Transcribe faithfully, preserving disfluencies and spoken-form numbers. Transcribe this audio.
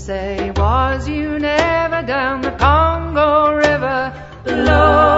say, was you never down the Congo River below?